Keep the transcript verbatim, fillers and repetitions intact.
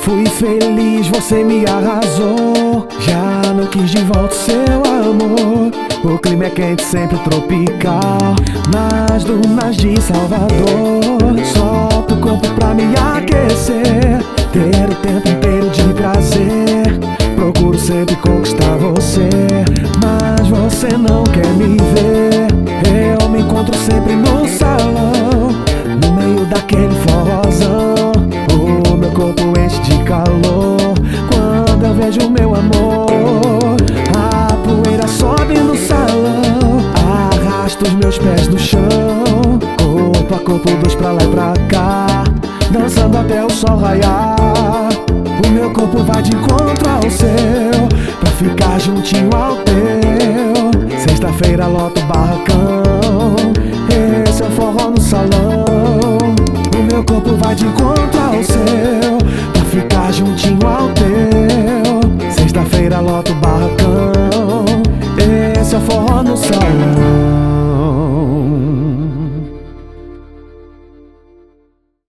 Fui feliz, você me arrasou. Já não quis de volta seu amor. O clima é quente, sempre tropical, nas dunas de Salvador. Solta o corpo pra me aquecer, ter o tempo inteiro de prazer. Procuro sempre conquistar você, mas você não quer me ver. Eu me encontro sempre no salão, no meio daquele forrozão. O meu corpo enche de calor quando eu vejo meu amor. A poeira sobe no salão, arrasto os meus pés no chão. Corpo a corpo, dois pra lá e pra cá, dançando até o sol raiar. O meu corpo vai de encontro ao seu, pra ficar juntinho ao teu. Sexta-feira loto o barracão, esse é o forró no salão. O meu corpo vai de encontro ao seu, pra ficar juntinho ao teu. Sexta-feira loto o barracão.